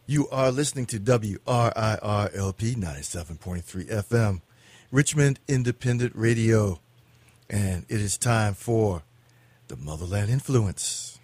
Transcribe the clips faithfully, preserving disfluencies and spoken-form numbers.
You are listening to W R I R L P ninety-seven point three F M, Richmond Independent Radio. And it is time for the Motherland Influence.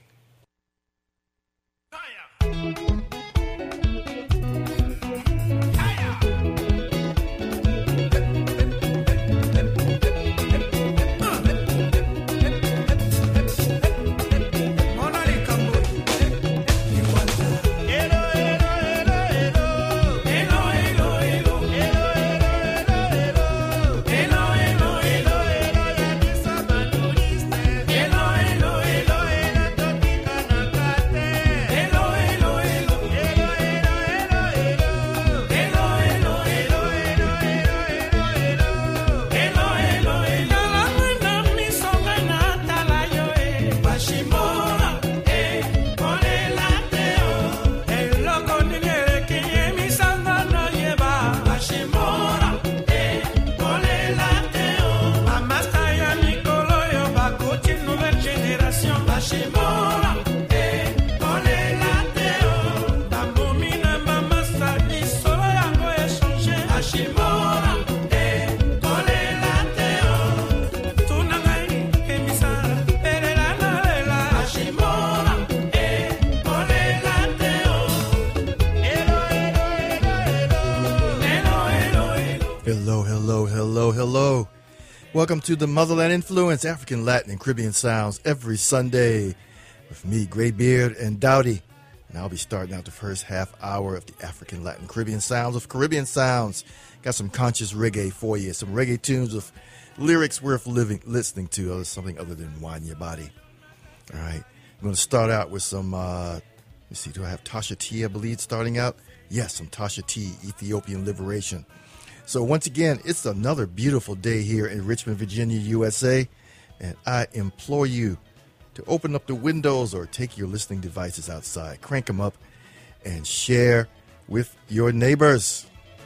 Hello, hello, hello, hello. Welcome to the Motherland Influence, African, Latin, and Caribbean Sounds every Sunday with me, Graybeard, and Dowdy. And I'll be starting out the first half hour of the African, Latin, Caribbean Sounds of Caribbean Sounds. Got some conscious reggae for you, some reggae tunes with lyrics worth living, listening to, or something other than Wine Your Body. All right, I'm going to start out with some, uh, let's see, do I have Tasha T, I believe, starting out? Yes, some Tasha T, Ethiopian Liberation. So once again, it's another beautiful day here in Richmond, Virginia, U S A, and I implore you to open up the windows or take your listening devices outside, crank them up, and share with your neighbors.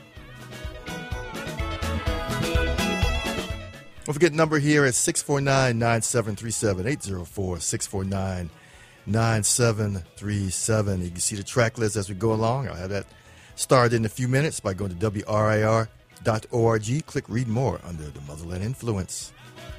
Don't forget number here at six four nine, nine seven three seven, eight zero four, six four nine, nine seven three seven. You can see the track list as we go along. I'll have that started in a few minutes by going to W R I R dot org. Click read more under the Motherland Influence.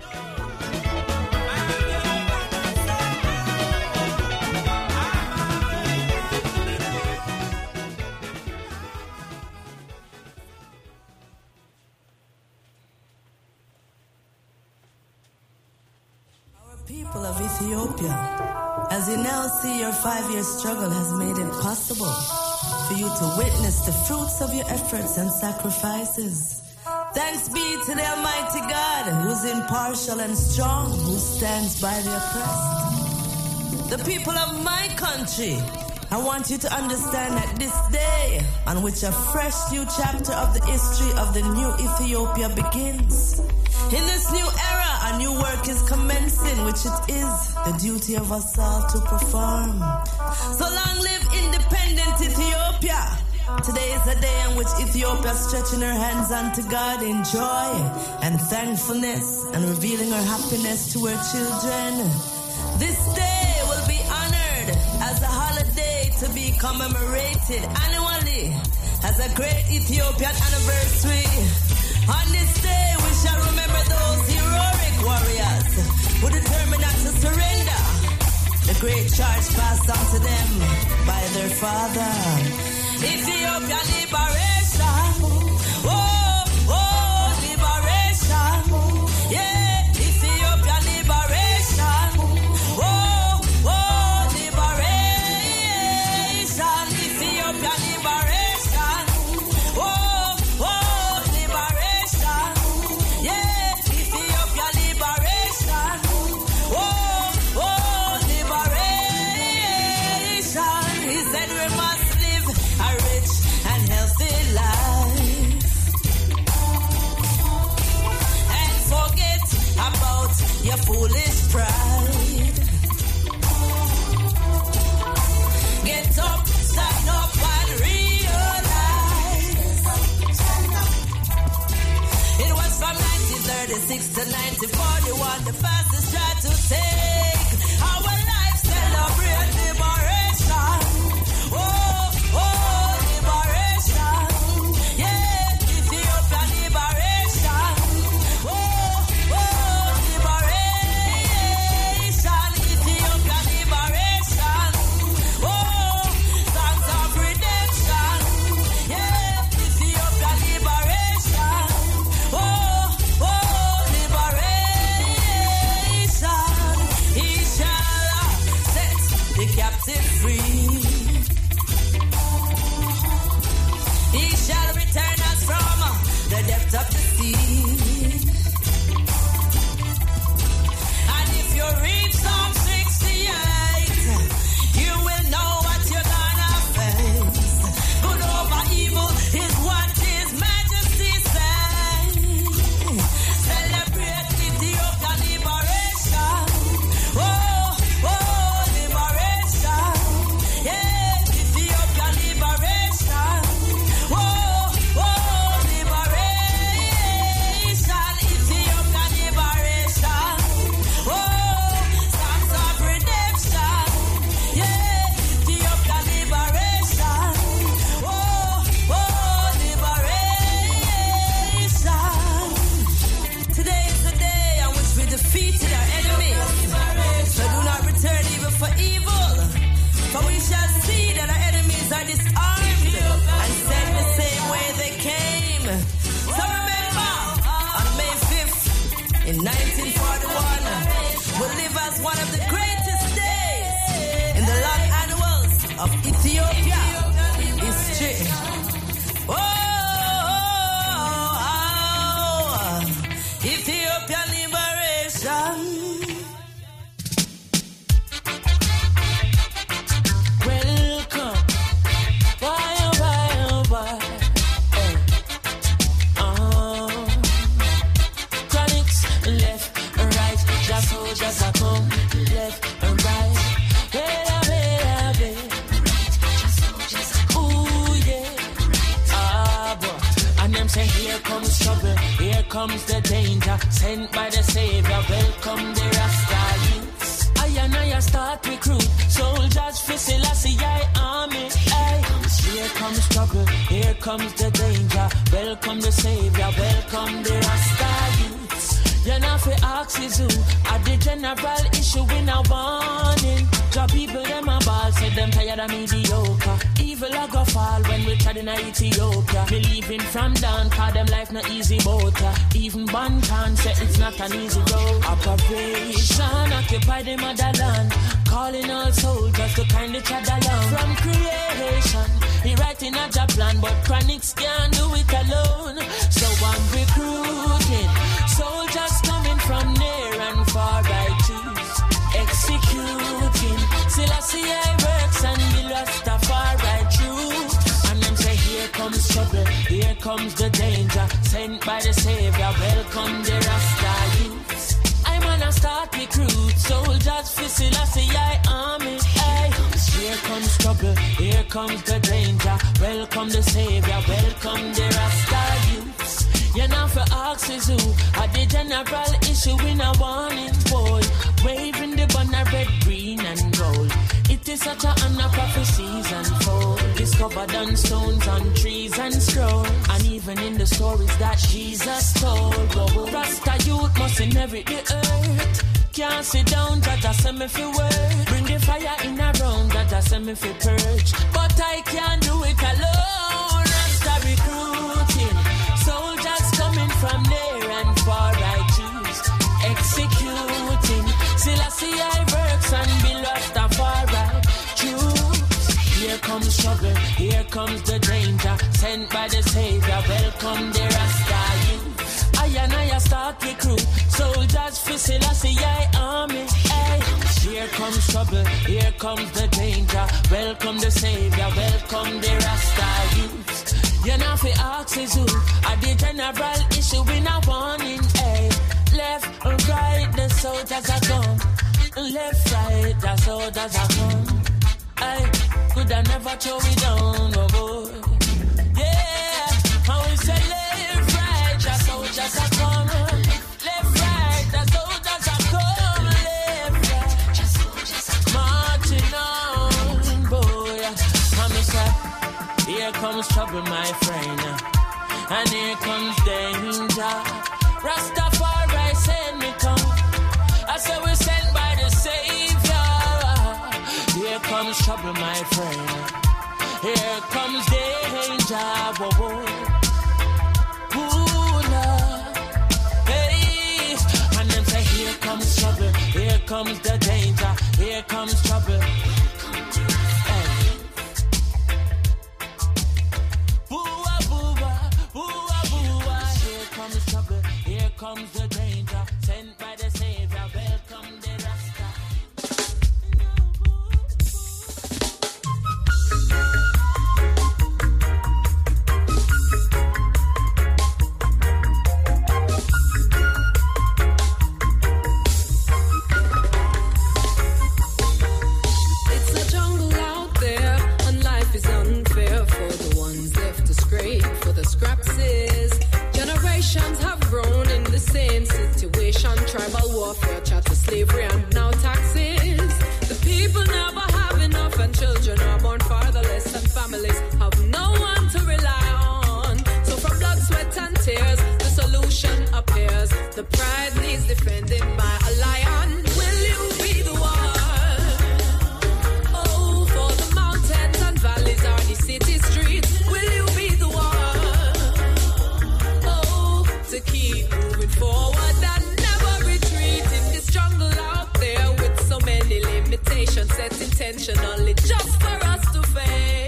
Our people of Ethiopia, as you now see, your five-year struggle has made it possible for you to witness the fruits of your efforts and sacrifices. Thanks be to the Almighty God, who's impartial and strong, who stands by the oppressed. The people of my country, I want you to understand that this day, on which a fresh new chapter of the history of the new Ethiopia begins, in this new era, a new work is commencing, which it is the duty of us all to perform. So long live independent Ethiopia. Today is a day in which Ethiopia is stretching her hands unto God in joy and thankfulness and revealing her happiness to her children. This day will be honored as a holiday to be commemorated annually as a great Ethiopian anniversary. On this day, we shall remember those heroic warriors who determined not to surrender the great charge passed on to them by their father. Ethiopia liberation, oh, oh, liberation, yeah, Ethiopia liberation, oh, oh, liberation, Ethiopia liberation, oh, oh, liberation, yeah, Ethiopia liberation, oh, oh, liberation. He said we must a rich and healthy life and forget about your foolish pride. Get up, stand up and realize it was from nineteen thirty-six to nineteen forty-one the fastest try to take our life, celebrate liberation. Oh, oh, Ethiopia history. Oh, oh, oh, Ethiopian liberation. Welcome. Why, oh, why, oh, why? Hey. Oh. Chronics, left and right. Just soldiers are come, left and right. Wait a minute, wait. Ooh, yeah. Ah, boy. And them say, here comes trouble, here comes the danger. Sent by the Savior, welcome the Rasta youths. I and I start recruit soldiers for Selassie army. Aye. Here comes trouble, here comes the danger. Welcome the Savior, welcome the Rasta youths. You're not for axes who at the general issue in a warning. Job people them a ball, say them tired of mediocre. Evil a go fall when we tried in Ethiopia. Believing from down, cause them life not easy boat. Even Bantan say it's not an easy road. Operation occupy the motherland, calling all soldiers to kind each other along. From creation, he writing a job plan, but Chronics can't do it alone. So I'm recruiting soldiers coming from near and far. I choose executing Selassie works and the Rastafari truth. And them say here comes trouble, here comes the danger. Sent by the Savior, welcome the Rasta youths. I'm gonna start recruit soldiers for Selassie army. Hey. Here comes trouble, here comes the danger. Welcome the Savior, welcome the Rasta youths. You're not for axes who are the general issue in a warning, boy. Waving the banner red, green and gold. It is such a honor prophecies unfold. Discovered on stones, on trees and scroll. And even in the stories that Jesus told. Whoa, Rasta youth must inherit the earth. Can't sit down, that I send me for work. Bring the fire in a round, that I send me for purge. But I can't do it alone. Rasta recruiting soldiers coming from near and far. I choose executing Selassie works and be Rastafari choose. Here comes trouble, here comes the danger. Sent by the Savior, welcome the Rasta youth. I and I start recruit soldiers for Selassie army. Hey. Here comes trouble, here comes the danger. Welcome the Savior, welcome the Rasta youth. You're not for axes who are the general issue in a warning. Hey. Left and right, the soldiers are come. Left, right, the soldiers are come. Hey. Could I never throw it down, oh boy. Yeah, how we say left, right, the soldiers are come. Left, right, the soldiers are come. Left, right, the soldiers are come. Marching on, boy. I'm say, here comes trouble, my friend, and here comes danger. Rastafari send me come. I say we sent by the Savior. Here comes trouble, my friend. Here comes danger. Whoa, whoa. Ooh, Lord. Hey. And then say, here comes trouble. Here comes the danger. Here comes trouble. Here comes the danger, sent by the Savior, welcome the Rasta. It's a jungle out there, and life is unfair for the ones left to scrape for the scraps is. Generations have grown in the same situation. Tribal warfare, chattel slavery, and now taxes. The people never have enough, and children are born fatherless, and families have no one to rely on. So from blood, sweat, and tears, the solution appears. The pride needs defending by a lion. Will you be the one? Oh, for the mountains and valleys are the city streets. Will you be the one? To keep moving forward and never retreat in this jungle out there with so many limitations set intentionally just for us to fail.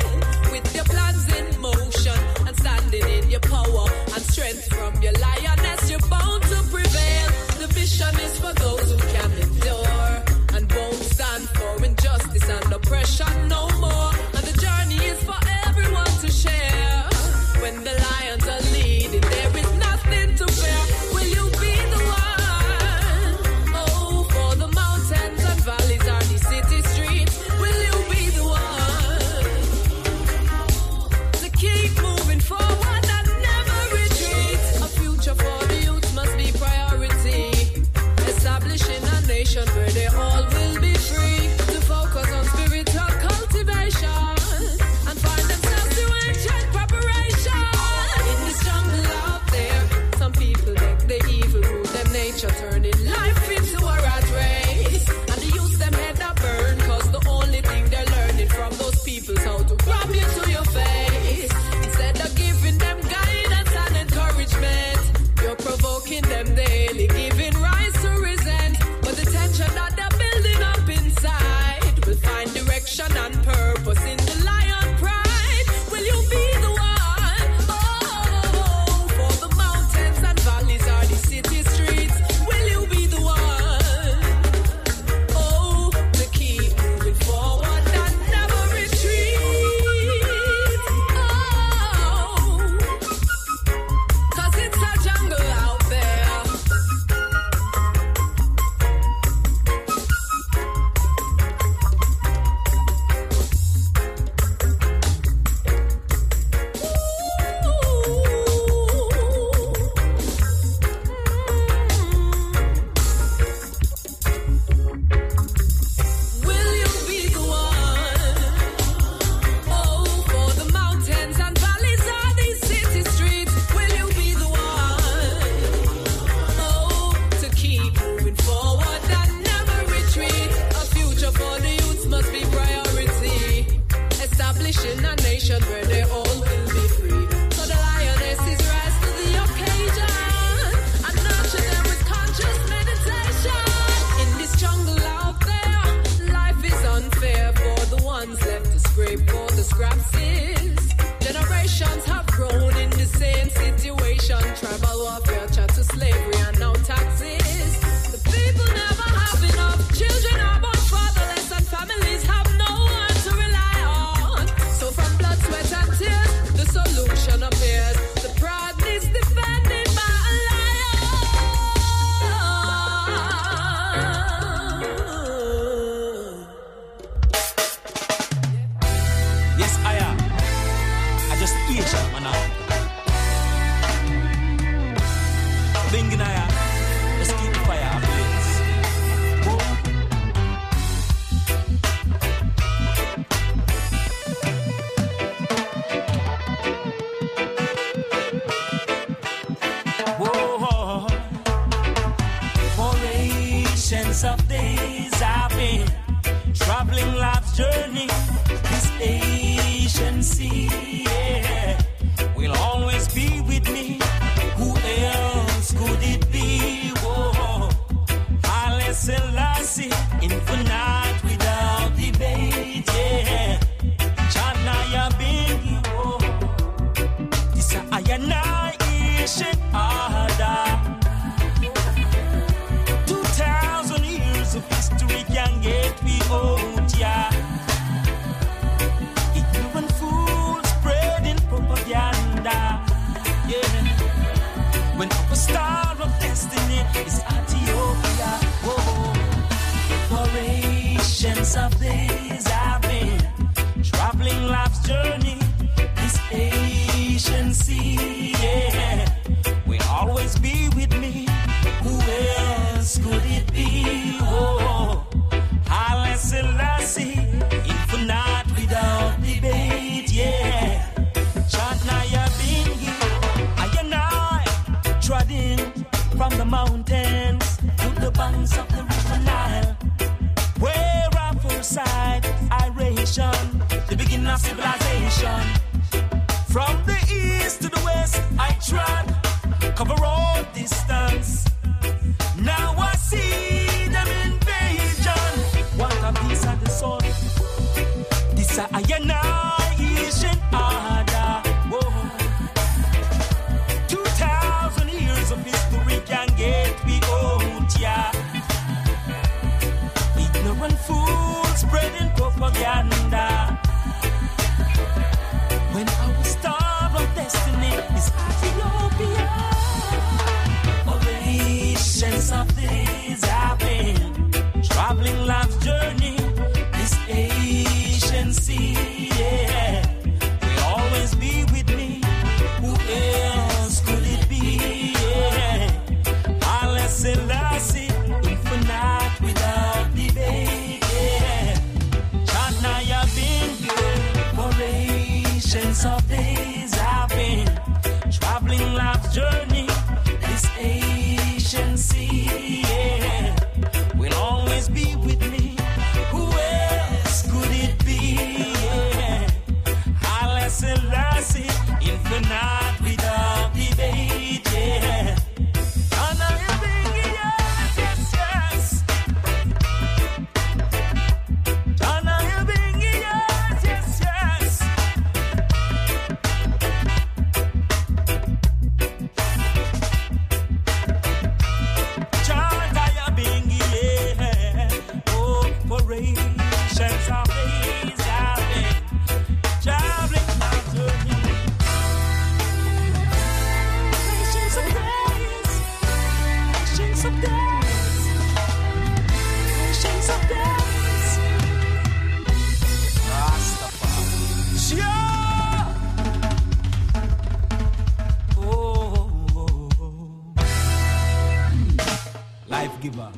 rub you to your face. Instead of giving them guidance and encouragement, you're provoking them daily, giving rise to resent. But the tension that they're building up inside will find direction and purpose in the lion pride. Will you be the one? Oh, for the mountains and valleys are the city streets. Will you be the one? Oh, to keep moving forward and never retreat. Oh, 'cause it's a jungle out there. Will you be the one? Oh, for the mountains and valleys are these city streets. Will you be the one? Oh, to keep moving forward and never retreat. A future for the youth must be priority. Establishing a nation where they all will be free. So the lionesses rise to the occasion and nurture them with conscious meditation. In this jungle out there, life is unfair for the ones left to scrape for the scraps. Generations have grown in the same situation. Tribal warfare, chat to slavery and now taxes. The people never have enough. Children are born fatherless and families have no one to rely on. So from blood, sweat and tears, the solution appears. The pride needs defending by a lion. Yes, I am. I just eat up, man. Binging I am. Let's keep the fire ablaze. Whoa. Whoa. For ancients of days I've been traveling life's journey. This agency, yeah, will always be with me. Who else could it be? Whoa, Haile Selassie, infinite without debate, yeah. Chanaya Bingi, whoa, this a Ayana Ishin Ada. Two thousand years of history can get me out, yeah. Ignorant fools spreading propaganda, yeah. When our star of destiny is Ethiopia, whoa. For ancients of days I've been traveling life's journey. This agency, yeah, will always be with me. Who else could it be? Oh, Haile Selassie, infinite without debate, yeah. Chanaya Bingi, I and I, treading from the mountains to the banks of the river Nile, where our foresight, iration, the beginning of civilization. From the east to the west, I trod, cover all distance. Now I see them invasion. What a piece of the sun. This a annihilation order. Whoa. Two thousand years of history can get me out, yeah. Ignorant fools spreading propaganda. When our star of destiny is Ethiopia. For Yeah. Oh, oh, oh. Life giver.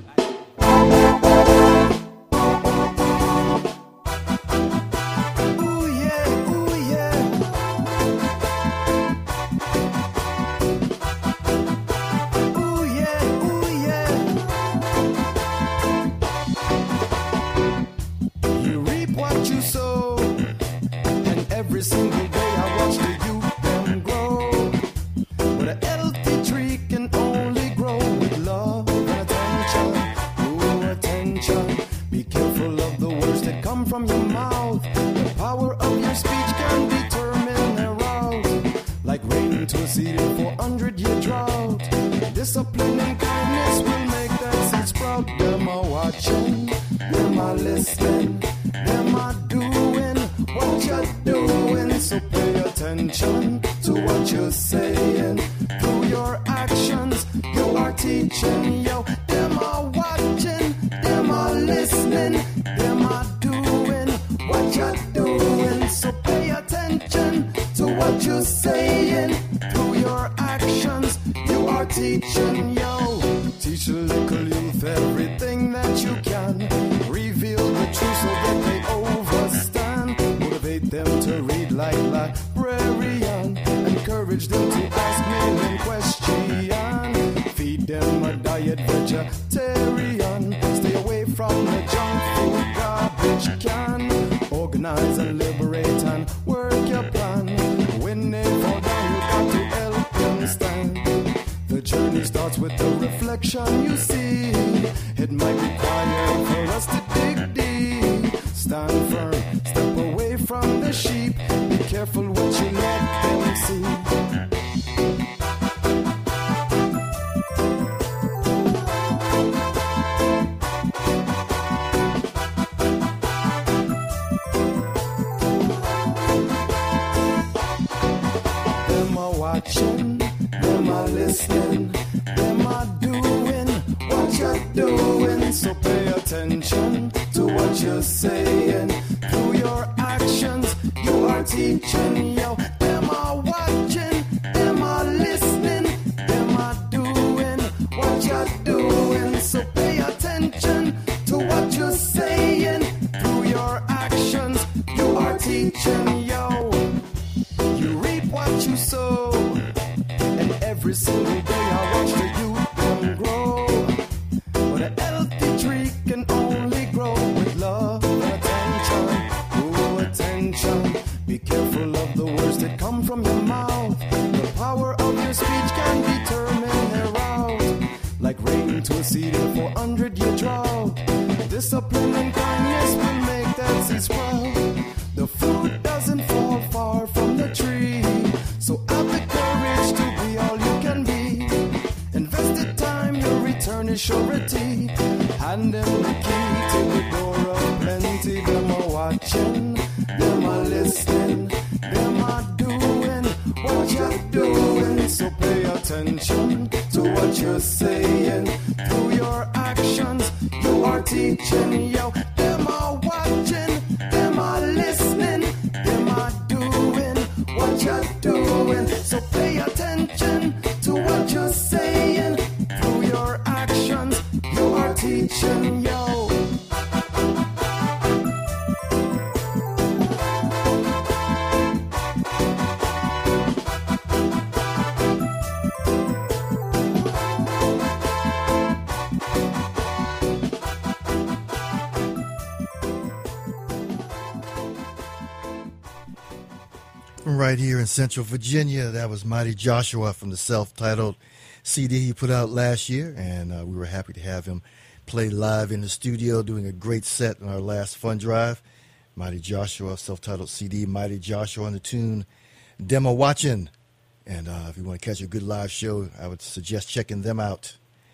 Right here in Central Virginia, that was Mighty Joshua from the self-titled C D he put out last year, and uh, we were happy to have him play live in the studio, doing a great set on our last fun drive. Mighty Joshua, self-titled C D, Mighty Joshua on the tune Demo Watchin'. And uh, if you want to catch a good live show, I would suggest checking them out.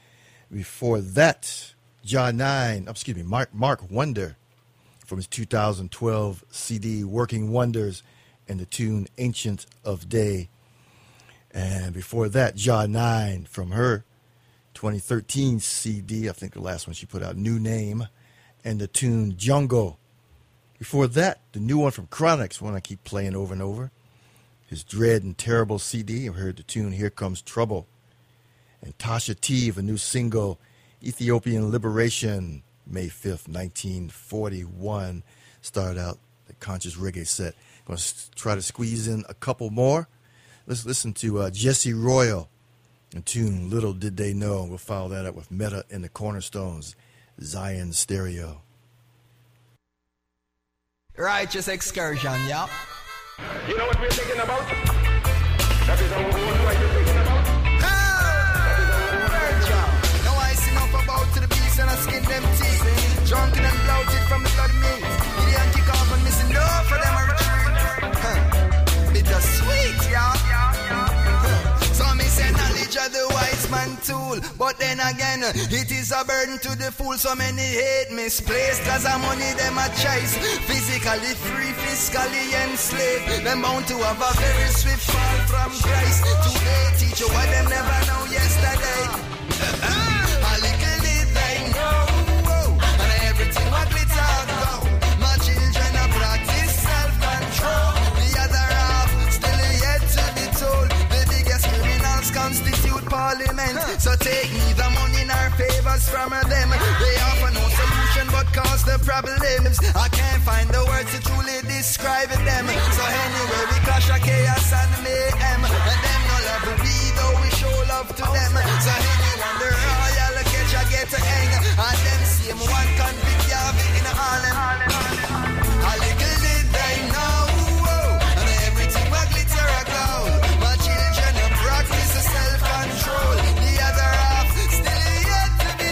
Before that, John Nine, oh, excuse me, Mark Mark Wonder from his two thousand twelve C D, Working Wonders, and the tune Ancient of Day. And before that, Jah Nine from her twenty thirteen C D, I think the last one she put out, New Name, and the tune Jungle. Before that, the new one from Chronix, one I keep playing over and over. His Dread and Terrible C D. I heard the tune Here Comes Trouble. And Tasha T of a new single, Ethiopian Liberation, May fifth, nineteen forty-one. Started out the Conscious Reggae set. Going to try to squeeze in a couple more. Let's listen to uh, Jesse Royal and tune Little Did They Know. We'll follow that up with Meta and the Cornerstones, Zion Stereo. Righteous Excursion, yeah. You know what we're thinking about? That is our own right we're thinking about. No ice enough about to the beast and I skin them teeth. Drunken and bloated from the blood meat. Gideon kick off and missing no for them a retreat. Huh. Bitter sweet, yeah. Huh. So me say knowledge of the wise man tool. But then again, it is a burden to the fool. So many hate misplaced. Cause the money them a chase. Physically free, fiscally enslaved. Them bound to have a very swift fall from Christ. Today teach you what them never know yesterday. A little did they know. And everything what glitter go. My children a practice self-control. The other half still yet to be told. The biggest criminals constitute parliament. So take neither money nor favors from them. They offer no solution but cause the problems. I can't find the words to truly describe them. So anyway we clash a chaos and mayhem. And them no love we though we show love to them. So anyone the royal catch I get to hang. And them same one convict have it in Harlem. A little did they know. And everything will glitter a gold. My children a practice a self-control. The other half still yet to be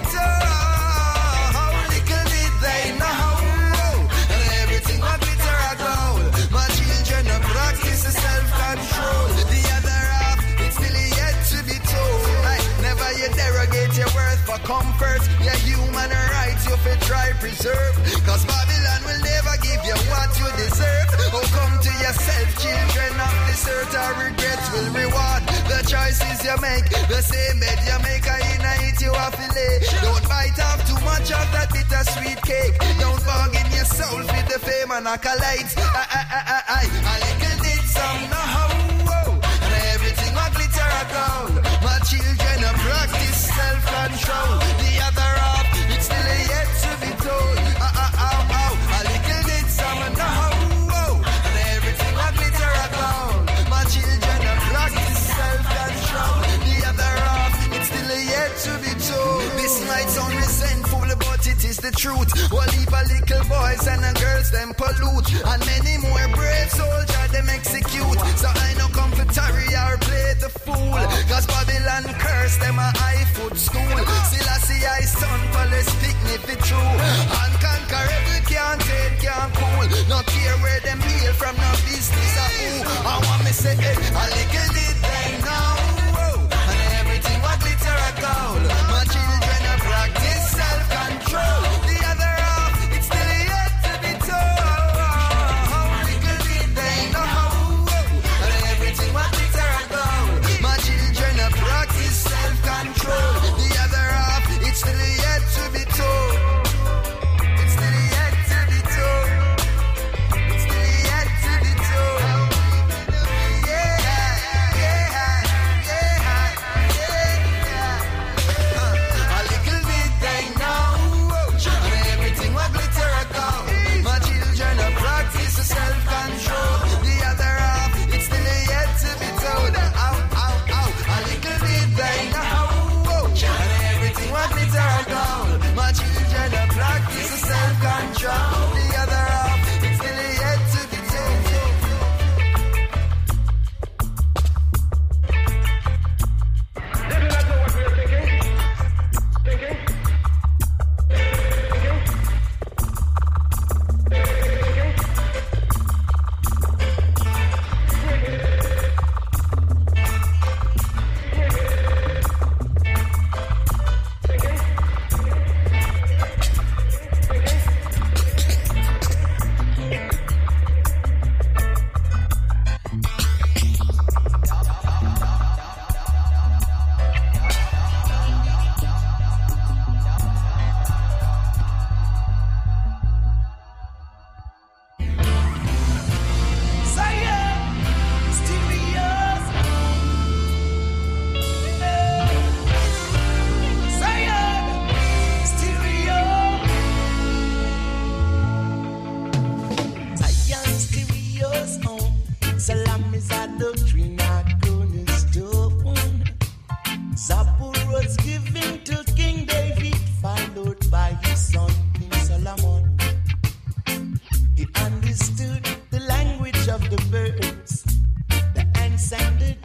told. Little did they know. And everything will glitter a gold. My children a practice a self-control. The other half it's still yet to be told. Like, never you derogate your worth for comfort. Your human rights you fit try preserve. Cause Babylon will never give you what you deserve. Oh, come to yourself, children of this earth. Our regrets will reward the choices you make. The same bed you make, I eat you a fillet. Don't bite off too much of that bittersweet cake. Don't bargain your soul with the fame and accolades. I, I, I, I, I, a little did some know. And everything will glitter a gold. My children a practice self-control. The other half, it's still yet to be told. Ah, ah, ah, ah. A little did some know. And everything will glitter a gold. My children a practice self-control. The other half, it's still yet to be told. This might sound resentful, but it is the truth. We'll leave a little boys and the girls them pollute. And many more brave soldiers them execute. So I no come for tarry or play the fool. Cause Babylon curse them a high foot school. Still I see I son police picnic be true. Unconquerable can't take, can't cool. No care where them hail from, no business or who. I want me say it, a little did they know. And everything what glitter a gold. My children a practice self-control. The other half, it's still yet to be told. Little did they know. And everything what glitter a gold. My children a practice self-control. The other half, it's still yet to be told. It's still yet to be told. It's still yet to be told. Yeah.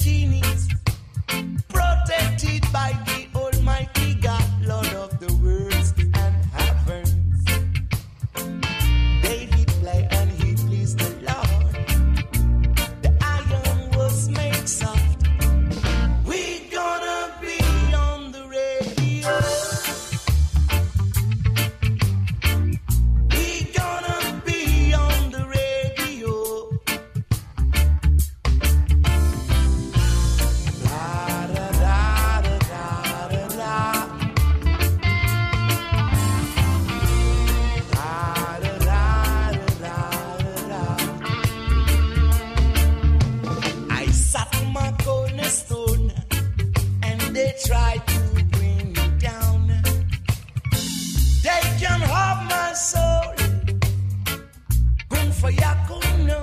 genies, protected by the Almighty God, Lord of the worlds and heavens. David played and he pleased the Lord. The iron was made soft. We gonna be on the radio. We gonna be on the radio. La da da da da da da. La da da da da da. I sat on my cornerstone and they tried to bring me down. They can have my soul. Gun for Yakum, no.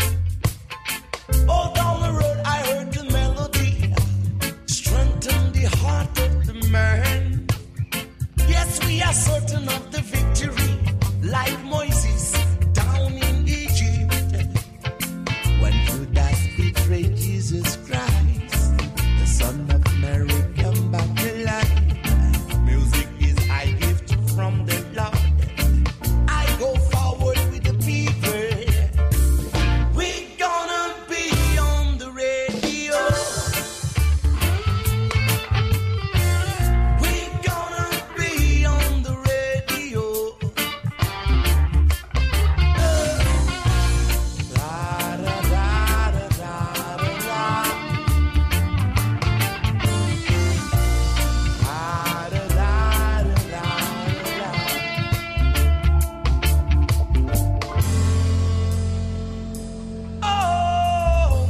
All down the road I heard the melody. Strengthen the heart of the man. Yes, we are certain of the victory. Like Moses down in Egypt. When Judas betrayed Jesus Christ, the son of Mary come back to life. Music is a gift from the Lord. I go forward with the people. We gonna be on the radio. We gonna be on the radio. Uh, la da da da da da da. La da da da da da. Oh.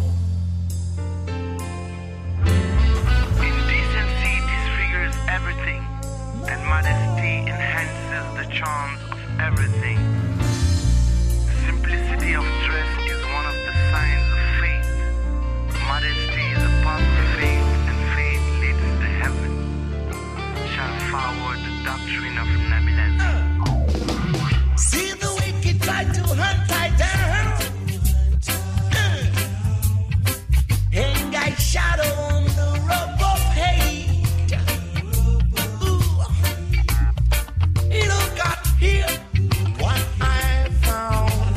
Indecency disfigures everything, and modesty enhances the charms of everything. Simplicity of dress is one of the signs of faith. Modesty is a path of faith, and faith leads to heaven. Shall forward the doctrine of Nabilazi. See the wicked try to hunt I down. Uh. Ain't got shadow on the rope of hate. Ooh. Look at here what I found.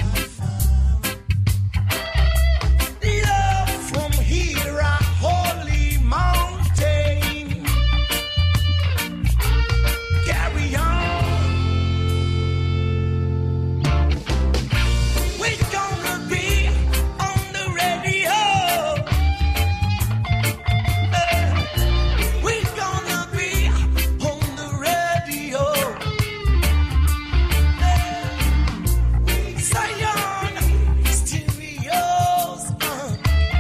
Love from here a holy mountain. Carry on. We're gonna be on the radio. Uh, We're gonna be on the radio. Uh, Zion Stereos. uh.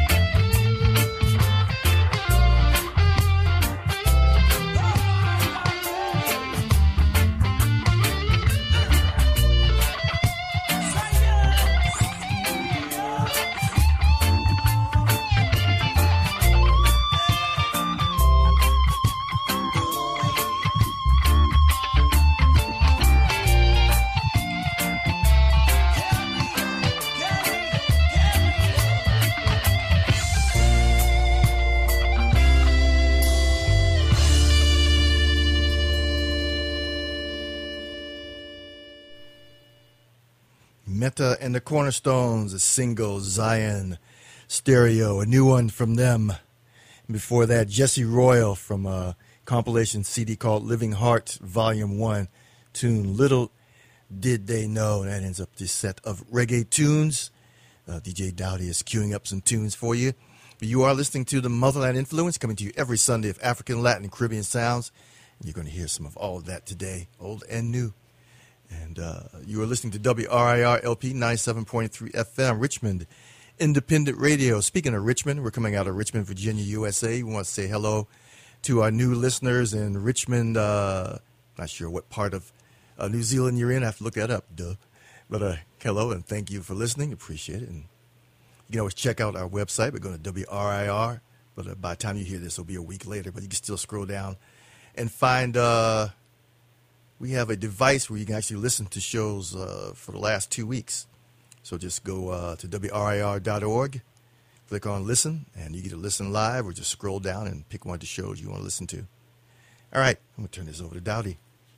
Meta and the Cornerstones, a single, Zion Stereo, a new one from them. And before that, Jesse Royal from a compilation C D called Living Heart, Volume one, tune Little Did They Know. That ends up this set of reggae tunes. Uh, D J Dowdy is queuing up some tunes for you. But you are listening to the Motherland Influence, coming to you every Sunday of African, Latin, and Caribbean sounds. And you're going to hear some of all of that today, old and new. And uh, you are listening to W R I R L P ninety-seven point three F M, Richmond Independent Radio. Speaking of Richmond, we're coming out of Richmond, Virginia, U S A. We want to say hello to our new listeners in Richmond. Uh, not sure what part of uh, New Zealand you're in. I have to look that up, duh. But uh, hello, and thank you for listening. Appreciate it. And you can always check out our website by going to W R I R. But uh, by the time you hear this, it'll be a week later. But you can still scroll down and find... Uh, we have a device where you can actually listen to shows uh, for the last two weeks. So just go uh, to W R I R dot org click on listen, and you get to listen live or just scroll down and pick one of the shows you want to listen to. All right, I'm going to turn this over to Dowdy.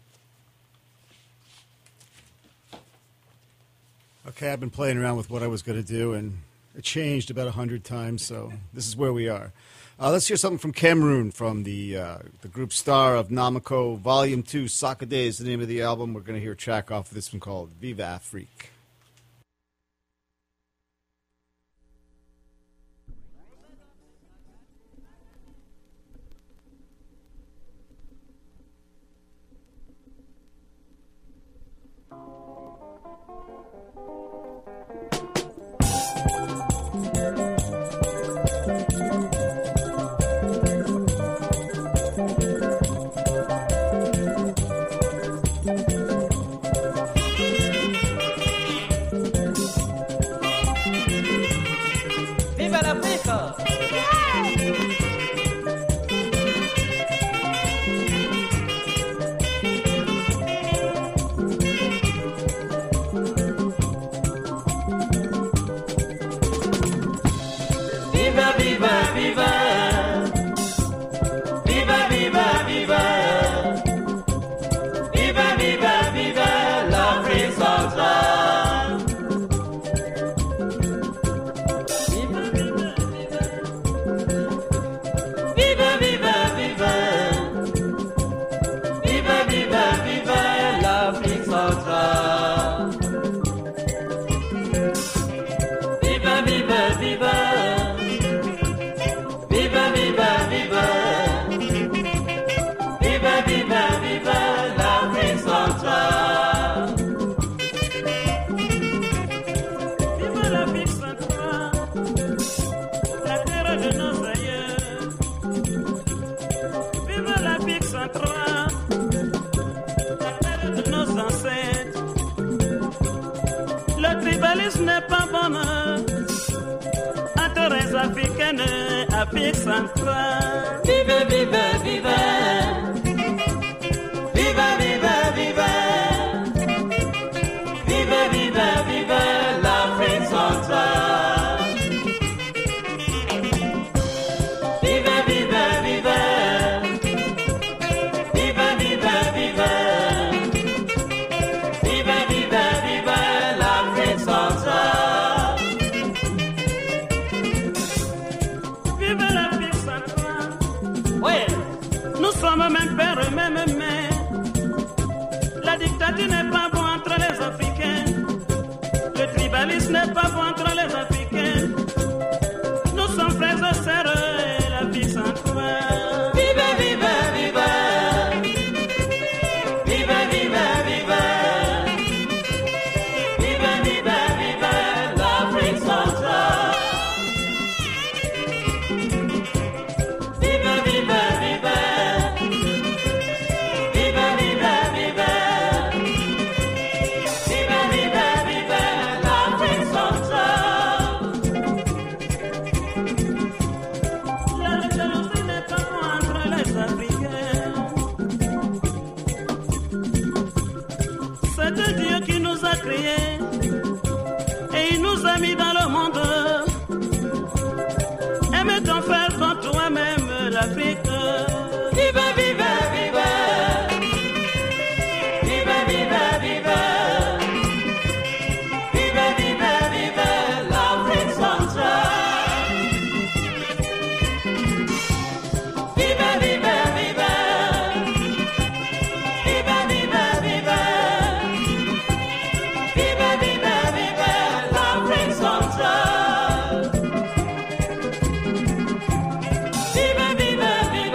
Okay, I've been playing around with what I was going to do, and it changed about a hundred times, so this is where we are. Uh, let's hear something from Cameroon, from the uh, the group Star of Namako, Volume two, Soccer Day is the name of the album. We're going to hear a track off of this one called Viva Afrique. Afrique centrale. Vive, vive, vive. Vive, vive, vive. Vive, vive, vive l'Afrique centrale. Vive, vive, vive. Vive, vive, vive. Vive, vive, vive l'Afrique centrale. Même père, même mère. La dictature n'est pas bon entre les Africains. Le tribalisme n'est pas bon entre les Africains. Nous sommes frères et sœurs et la vie sans toi. Vive, vive, vive. Vive, vive, vive. Vive, vive, vive l'Afrique centrale. Vive, vive, vive. Et il nous a mis dans le monde. Aime ton frère comme toi-même l'Afrique. Vive, vive, vive. Vive, vive, vive. Vive, vive, vive l'Afrique centrale. Vive, vive, vive. Vive, vive, vive. Vive, vive, vive l'Afrique centrale. Vive, vive, vive.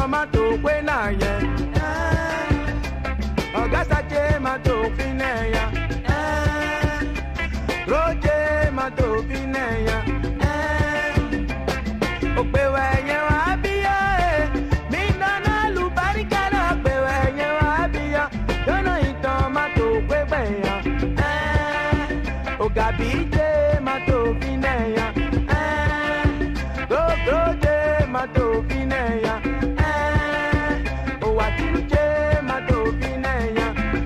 mato kwena ye. Ogasa che mato fineya. Roche mato fineya. Opewe ye wa biya. Mina na lubarika na opewe ye wa biya. Yono ito mato kwebeya. Ogabije mato fineya. Go go je mato fineya. Owatiche mato fineya.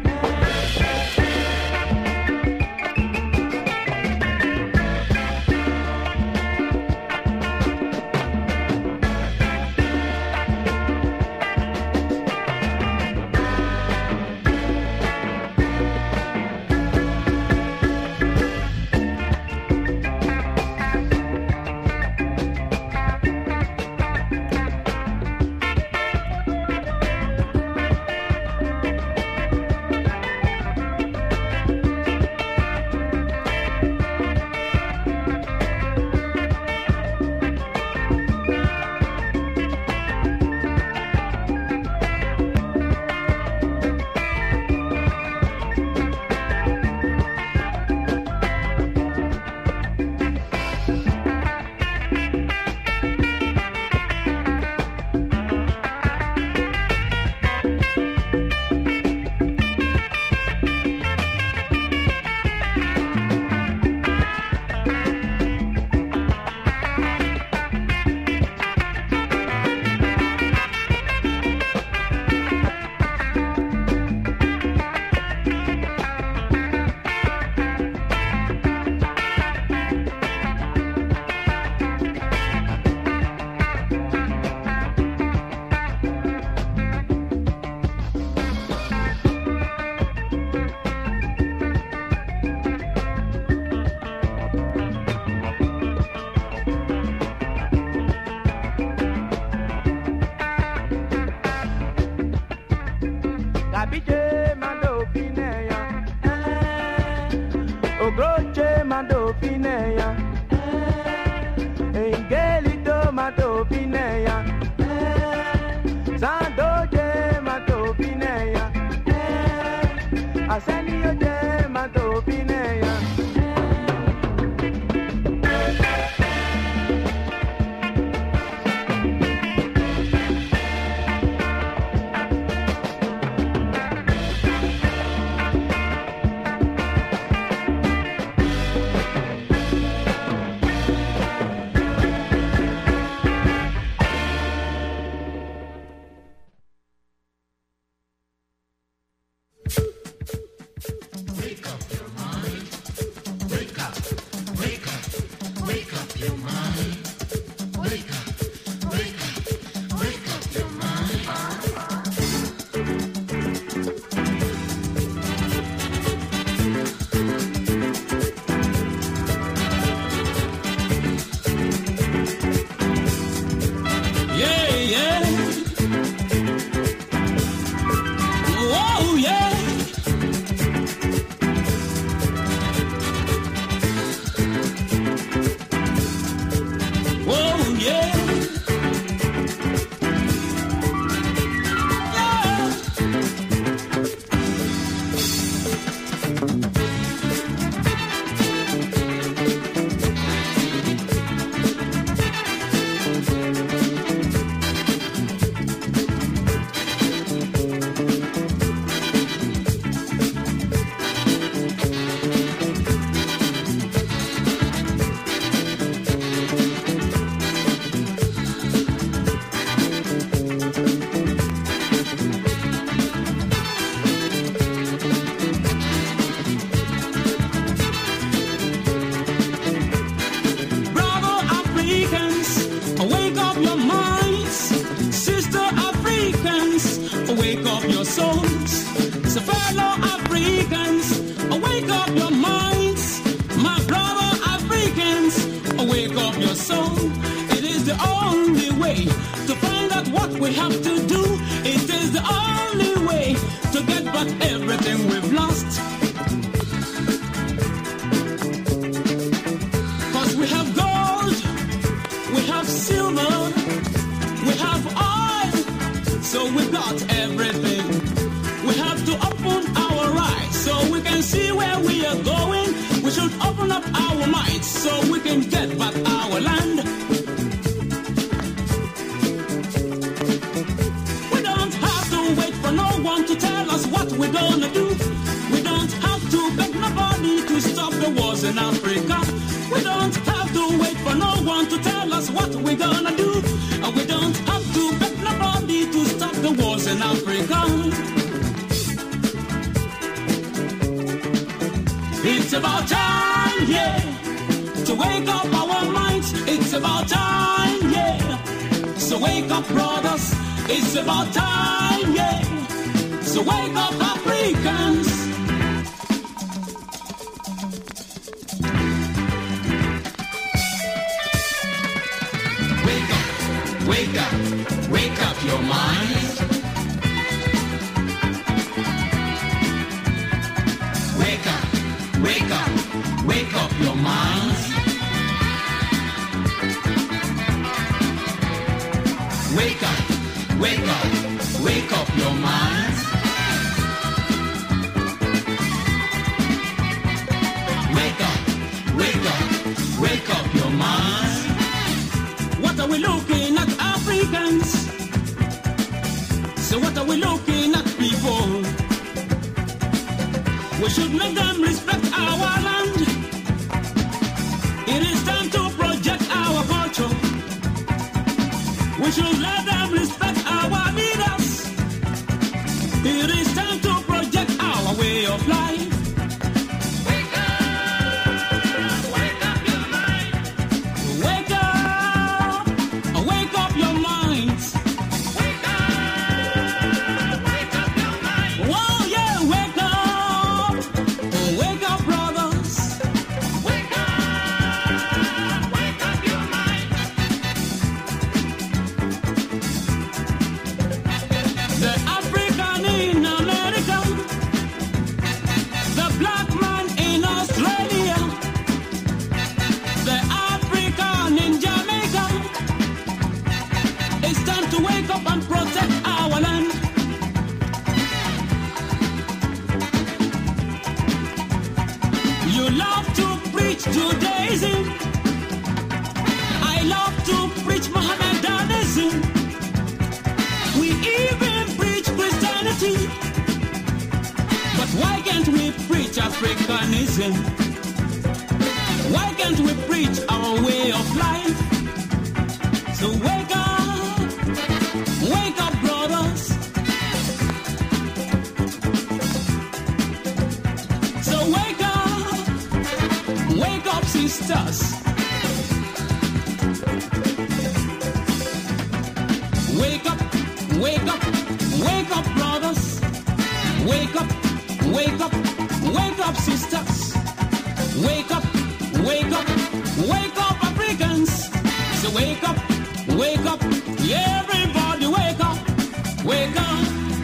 Gabije mando fineya. Ogroche mando fineya. Engelito mando fineya. Sandoje mando fineya. Asenio je mando fineya. we have to do. It is the only way to get back everything we've lost. Cause we have gold, we have silver, we have oil, so we got everything. We have to open our eyes so we can see where we are going. We should open up our minds so we can get back our land. We don't have to wait for no one to tell us what we're gonna do. We don't have to beg nobody to stop the wars in Africa. We don't have to wait for no one to tell us what we're gonna do. And we don't have to beg nobody to stop the wars in Africa. It's about time, yeah, to wake up our minds. It's about time, yeah, so wake up, brothers. It's about time, yeah, so wake up, Africans. Wake up, wake up, wake up your mind. Wake up. Wake up, wake up your minds. Wake up, wake up, wake up your minds. Wake up, wake up, wake up your minds. What are we looking at, Africans? So what are we looking at, people? We should make them respect our land. It is time to project our culture. We should let them respect our leaders. It is time to project our way of life. Wake up, wake up your mind. Wake up, wake up your minds. Wake up, wake up your mind. Whoa, yeah, wake up. Wake up, brothers. Wake up, wake up your mind. The African in America, the black man in Australia, the African in Jamaica. It's time to wake up and protect our land. You love to preach Judaism. I love to preach Mohammedanism. We even preach Christianity. But why can't we preach Africanism? Why can't we preach our way of life? So wake up, wake up, brothers. So wake up, wake up, sisters. Wake up, wake up, wake up, brothers. Wake up, wake up, wake up, sisters. Wake up, wake up, wake up, Africans. So wake up, wake up, everybody wake up, wake up.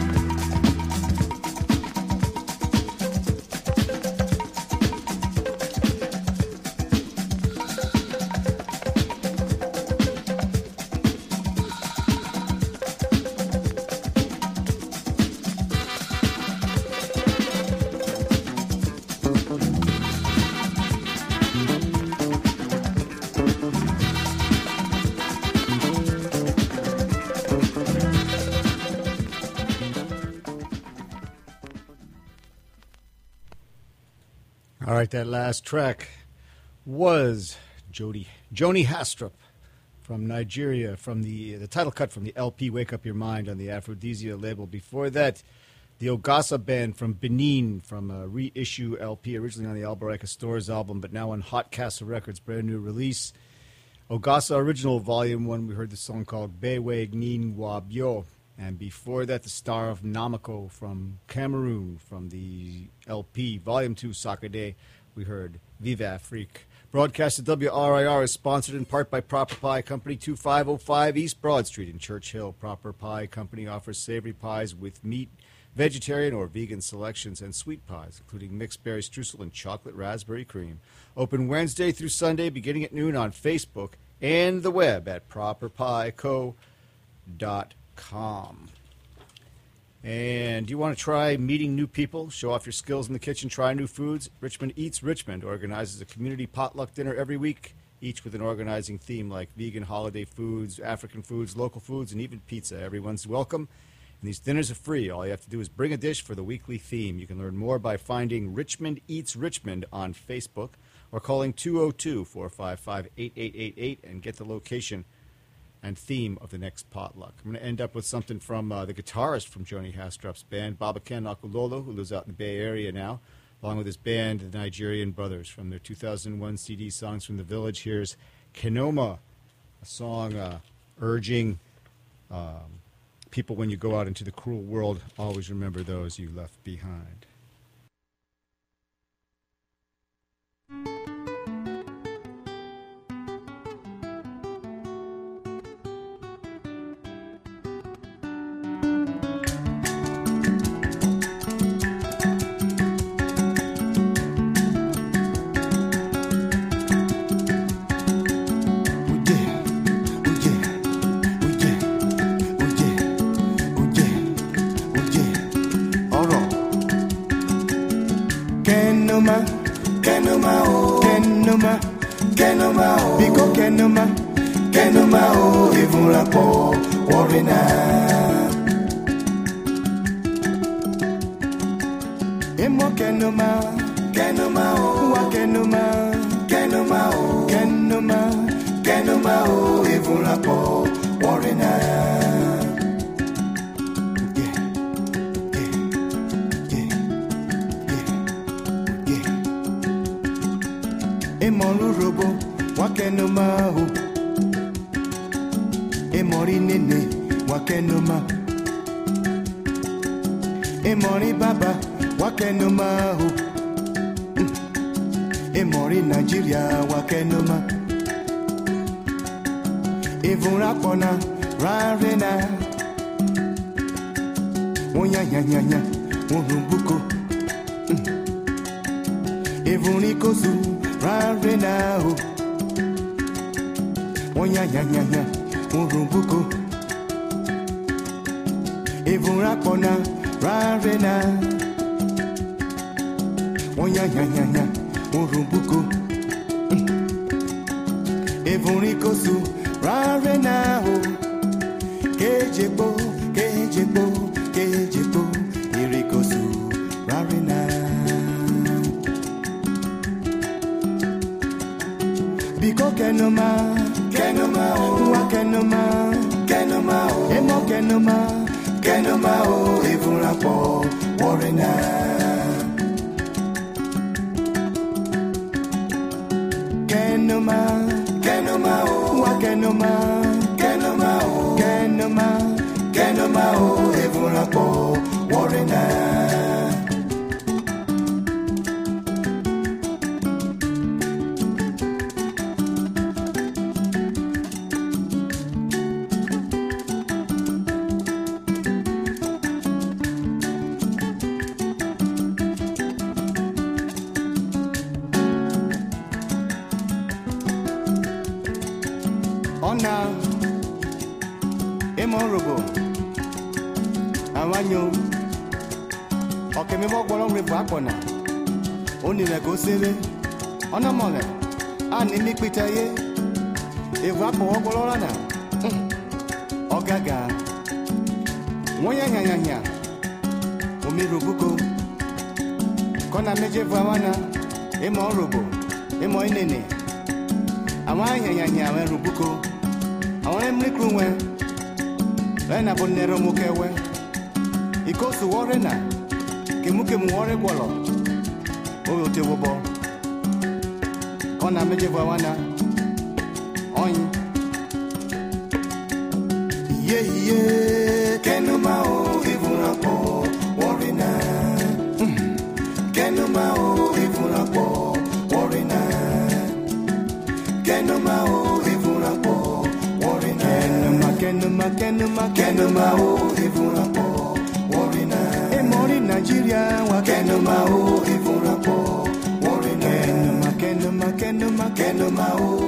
All right, that last track was Jody Joni Hastrup from Nigeria, from the the title cut from the L P Wake Up Your Mind on the Aphrodisia label. Before that, the Ogassa Band from Benin, from a reissue L P, originally on the Albaraka Stores album, but now on Hot Castle Records, brand new release. Ogassa Original Volume one, we heard the song called Bewe Gnin Wabyo. And before that, the Star of Namako from Cameroon, from the L P Volume two Soccer Day, we heard Vive Afrique. Broadcast at W R I R is sponsored in part by Proper Pie Company, twenty-five oh five East Broad Street in Churchill. Proper Pie Company offers savory pies with meat, vegetarian or vegan selections, and sweet pies, including mixed berry streusel and chocolate raspberry cream. Open Wednesday through Sunday, beginning at noon on Facebook and the web at proper pie co dot com. And you want to try meeting new people, show off your skills in the kitchen, try new foods? Richmond Eats Richmond organizes a community potluck dinner every week, each with an organizing theme like vegan holiday foods, African foods, local foods, and even pizza. Everyone's welcome. And these dinners are free. All you have to do is bring a dish for the weekly theme. You can learn more by finding Richmond Eats Richmond on Facebook or calling two oh two, four five five, eight eight eight eight and get the location and theme of the next potluck. I'm going to end up with something from uh, the guitarist from Joni Hastrop's band, Babaken Akulolo, who lives out in the Bay Area now, along with his band, the Nigerian Brothers, from their two thousand one C D, Songs from the Village. Here's Kenoma, a song uh, urging um, people, when you go out into the cruel world, always remember those you left behind. Nigeria, wa kenoma o, evura po, warina. Kenoma, kenoma, kenoma, kenoma o.